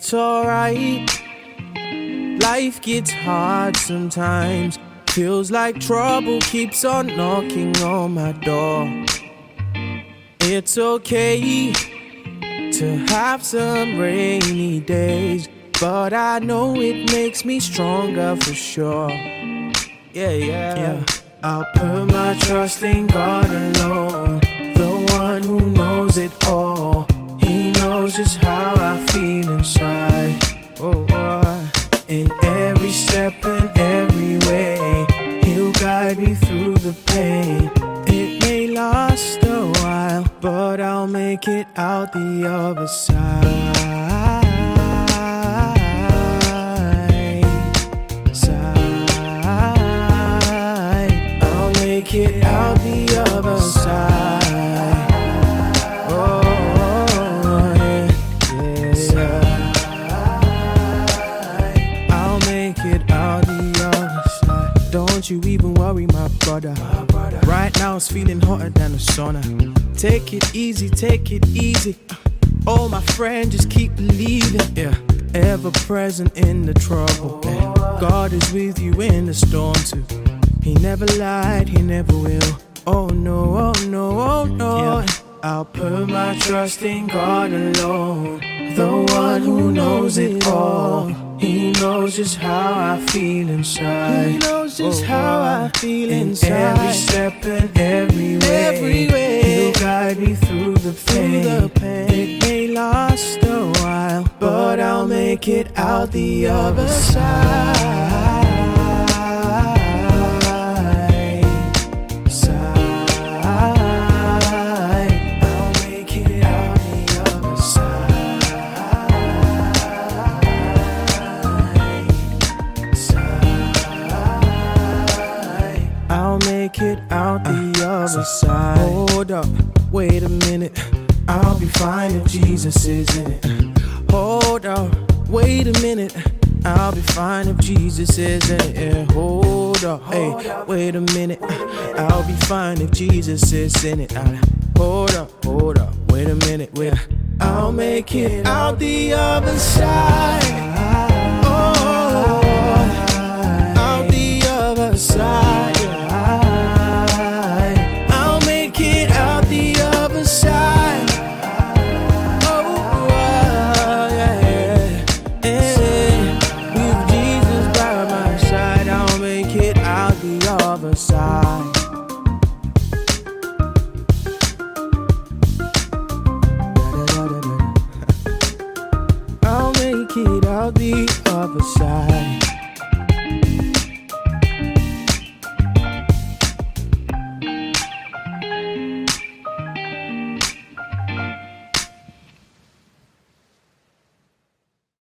it's alright. Life gets hard sometimes. Feels like trouble keeps on knocking on my door. It's okay to have some rainy days, but I know it makes me stronger for sure. Yeah. I'll put my trust in God alone, the one who knows it all. He knows just how I feel inside. In every step and every way, He'll guide me through the pain. It may last a while, but I'll make it out the other side. I'll make it out the other side. I'll make it out the other side. Don't you even worry, my brother. Right now it's feeling hotter than the sauna. Take it easy, take it easy. Oh, my friend, just keep believing. Yeah, ever present in the trouble. God is with you in the storm too. He never lied, He never will. Oh no, oh no, oh no. Yeah. I'll put my trust in God alone, the one who knows it all. He knows just how I feel inside. He knows just how I feel inside. Every step and every way, He'll guide me through the pain. It may last a while, but I'll make it out the other side. I'll make it out the other side. Hold up, wait a minute. I'll be fine if Jesus is in it. Hold up, wait a minute. I'll be fine if Jesus is in it. Yeah, hold up, hey, wait a minute. I'll be fine if Jesus is in it. Hold up, wait a minute. I'll make it out the other side. Out the other side. I'll make it out the other side.